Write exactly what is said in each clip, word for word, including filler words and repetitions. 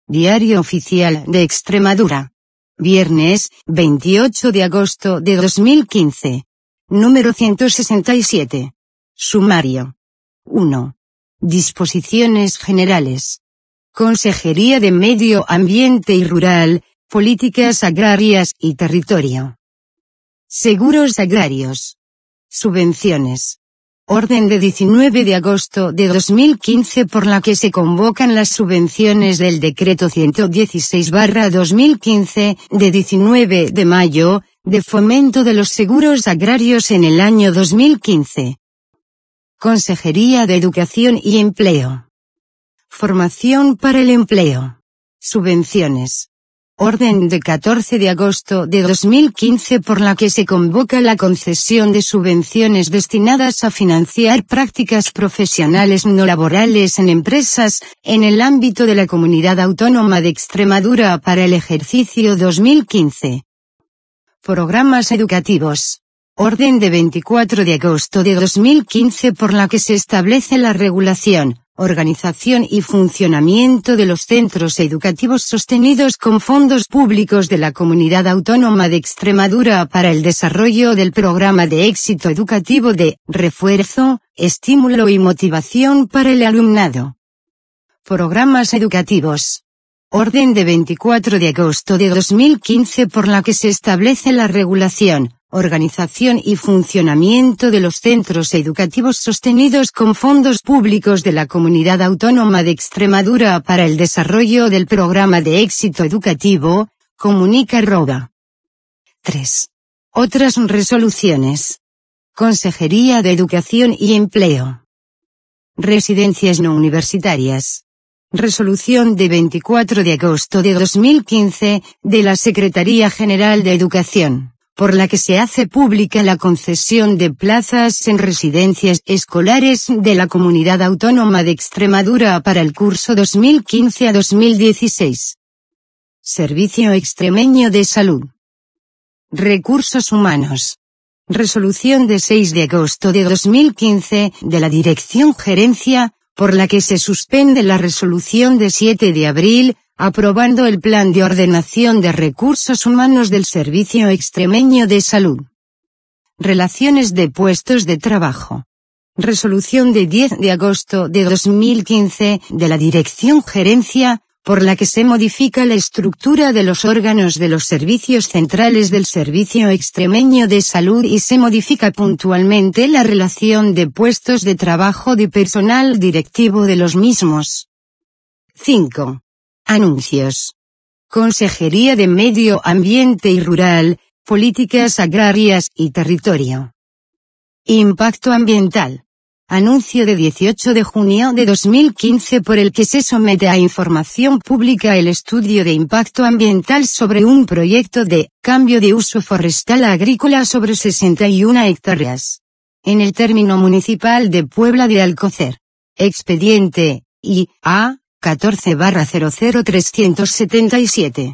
Diario Oficial de Extremadura. Viernes, veintiocho de agosto de dos mil quince. Número ciento sesenta y siete. Sumario. uno. Disposiciones generales. Consejería de Medio Ambiente y Rural, Políticas Agrarias y Territorio. Seguros agrarios. Subvenciones. Orden de diecinueve de agosto de dos mil quince por la que se convocan las subvenciones del Decreto ciento dieciséis barra dos mil quince, de diecinueve de mayo, de fomento de los seguros agrarios en el año dos mil quince. Consejería de Educación y Empleo. Formación para el empleo. Subvenciones. Orden de catorce de agosto de dos mil quince por la que se convoca la concesión de subvenciones destinadas a financiar prácticas profesionales no laborales en empresas, en el ámbito de la Comunidad Autónoma de Extremadura para el ejercicio dos mil quince. Programas educativos. Orden de veinticuatro de agosto de dos mil quince por la que se establece la regulación, organización y funcionamiento de los centros educativos sostenidos con fondos públicos de la Comunidad Autónoma de Extremadura para el desarrollo del programa de éxito educativo de refuerzo, estímulo y motivación para el alumnado. Programas educativos. Orden de veinticuatro de agosto de dos mil quince por la que se establece la regulación, organización y funcionamiento de los centros educativos sostenidos con fondos públicos de la Comunidad Autónoma de Extremadura para el desarrollo del programa de éxito educativo, comunica arroba. tres. Otras resoluciones. Consejería de Educación y Empleo. Residencias no universitarias. Resolución de veinticuatro de agosto de dos mil quince, de la Secretaría General de Educación, por la que se hace pública la concesión de plazas en residencias escolares de la Comunidad Autónoma de Extremadura para el curso dos mil quince a dos mil dieciséis. Servicio Extremeño de Salud. Recursos Humanos. Resolución de seis de agosto de dos mil quince, de la Dirección Gerencia, por la que se suspende la resolución de siete de abril, aprobando el Plan de Ordenación de Recursos Humanos del Servicio Extremeño de Salud. Relaciones de puestos de trabajo. Resolución de diez de agosto de dos mil quince, de la Dirección Gerencia, por la que se modifica la estructura de los órganos de los servicios centrales del Servicio Extremeño de Salud y se modifica puntualmente la relación de puestos de trabajo de personal directivo de los mismos. cinco. Anuncios. Consejería de Medio Ambiente y Rural, Políticas Agrarias y Territorio. Impacto ambiental. Anuncio de dieciocho de junio de dos mil quince por el que se somete a información pública el estudio de impacto ambiental sobre un proyecto de cambio de uso forestal agrícola sobre sesenta y una hectáreas. En el término municipal de Puebla de Alcocer. Expediente I A catorce barra cero cero trescientos setenta y siete.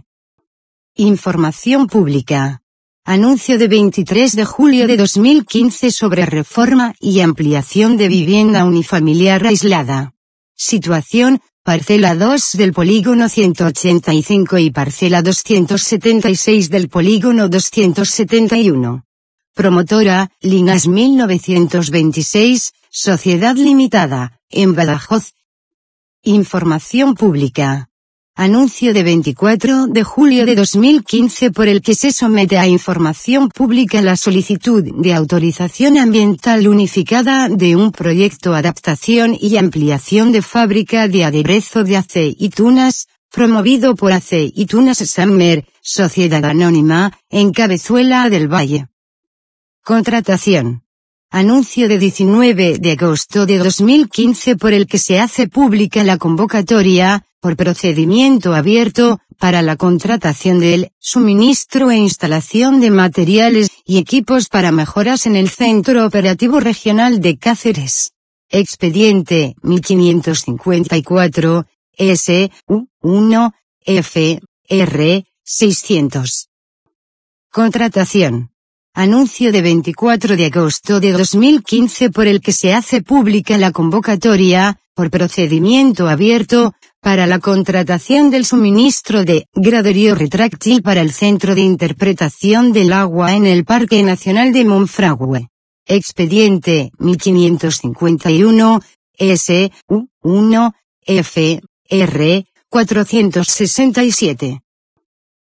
Información pública. Anuncio de veintitrés de julio de dos mil quince sobre reforma y ampliación de vivienda unifamiliar aislada. Situación, parcela dos del polígono ciento ochenta y cinco y parcela doscientos setenta y seis del polígono doscientos setenta y uno. Promotora, Linas mil novecientos veintiséis, Sociedad Limitada, en Badajoz. Información pública. Anuncio de veinticuatro de julio de dos mil quince por el que se somete a información pública la solicitud de autorización ambiental unificada de un proyecto adaptación y ampliación de fábrica de aderezo de aceitunas, promovido por Aceitunas Sammer, Sociedad Anónima, en Cabezuela del Valle. Contratación. Anuncio de diecinueve de agosto de dos mil quince por el que se hace pública la convocatoria, por procedimiento abierto, para la contratación del suministro e instalación de materiales y equipos para mejoras en el Centro Operativo Regional de Cáceres. Expediente mil quinientos cincuenta y cuatro, S U uno, F R seiscientos. Contratación. Anuncio de veinticuatro de agosto de dos mil quince por el que se hace pública la convocatoria, por procedimiento abierto, para la contratación del suministro de graderío retráctil para el Centro de Interpretación del Agua en el Parque Nacional de Monfragüe. Expediente mil quinientos cincuenta y uno, S U uno, F R cuatrocientos sesenta y siete.